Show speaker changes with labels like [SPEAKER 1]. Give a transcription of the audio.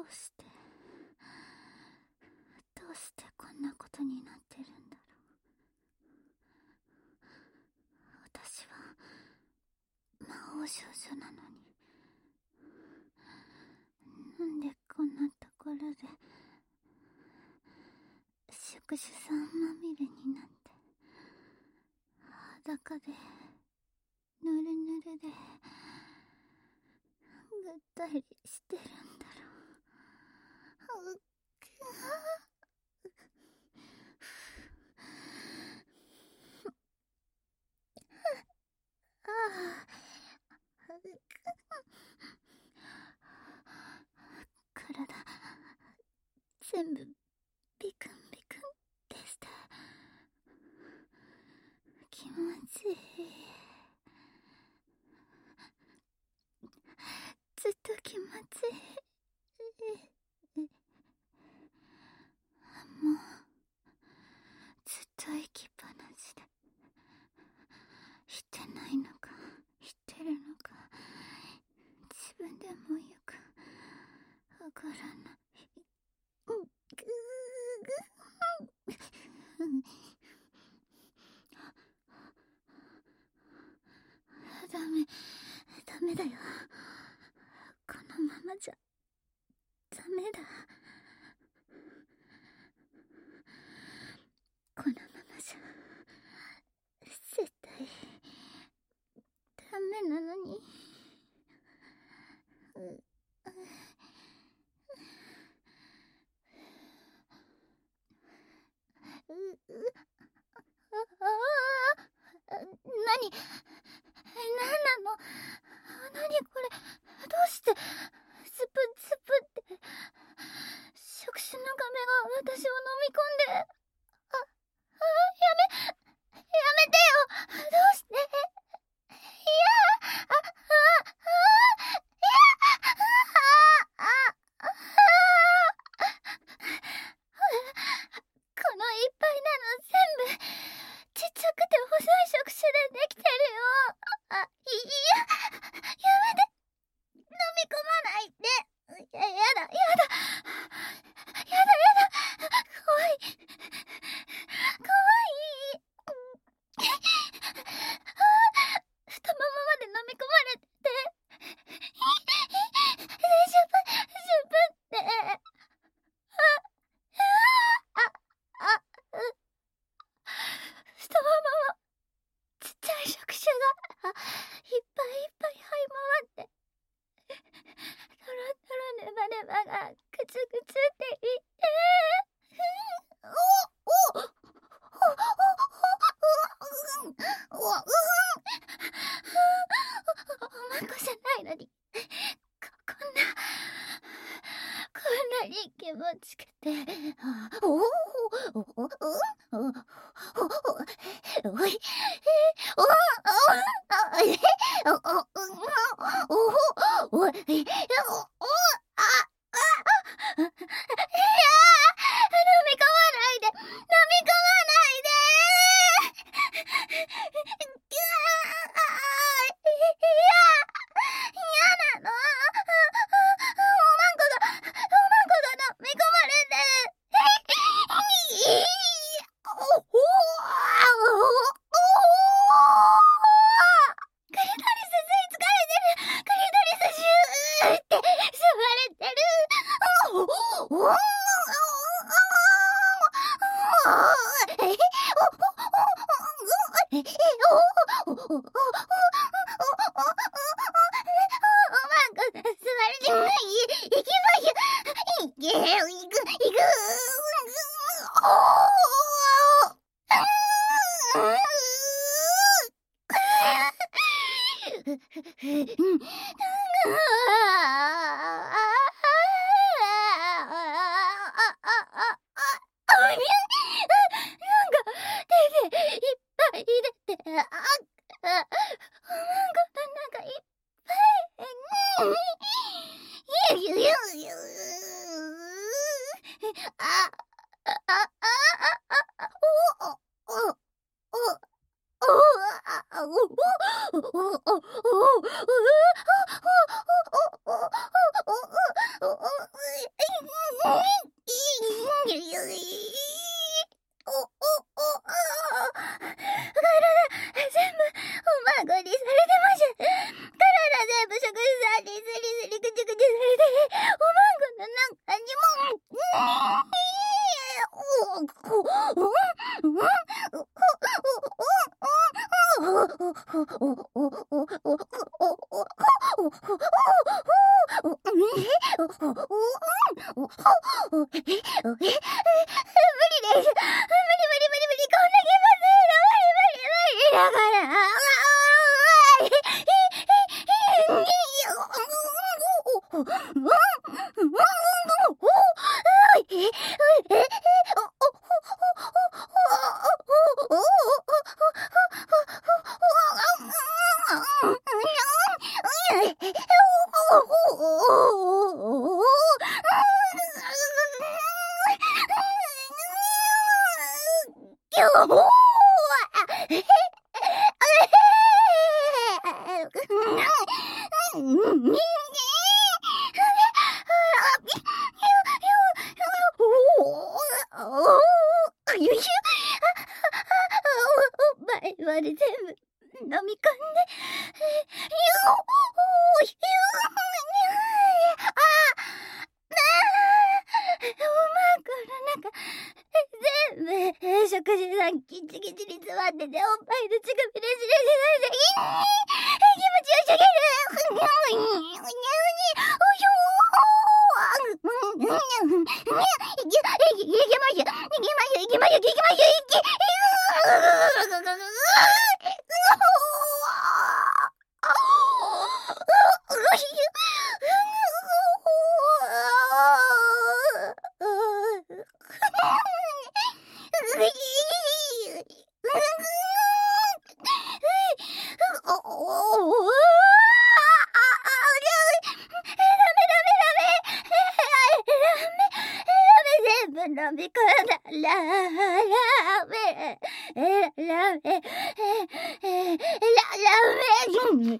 [SPEAKER 1] うしてこんなことになってるんだろう。私は魔王少女なのに、なんでこんなところで触手さんまみれになって、裸でぬるぬるでぐったりしてるんだろう。体全部ビクンビクンでして、気持ちいい。ずっと気持ちいい。もうずっと行きっぱなしで、してないのかしてるのか自分でもよくわからない。ダメだよ。このままじゃダメだ。このままじゃ絶対ダメなのに。何なの？何これ？どうしてスプスプって触手の亀が私を飲み込んで。やめてよ。どうして？このいっぱいなの全部ちっちゃくて細い触手でできてるよ。やめて。飲み込まないで。やだ。怖い。太ももまで飲み込まれて。十分って。太もももちっちゃい触手がいっぱい這い回って、トロトロネバネバがグツグツっていって、おまんこじゃないのにこんなに気持ちくて、 まで全部飲み込んで、食事さんギチギチに詰まってて、おっぱいの乳首でしれしれで、気持ちよすぎ飲み込んだラメ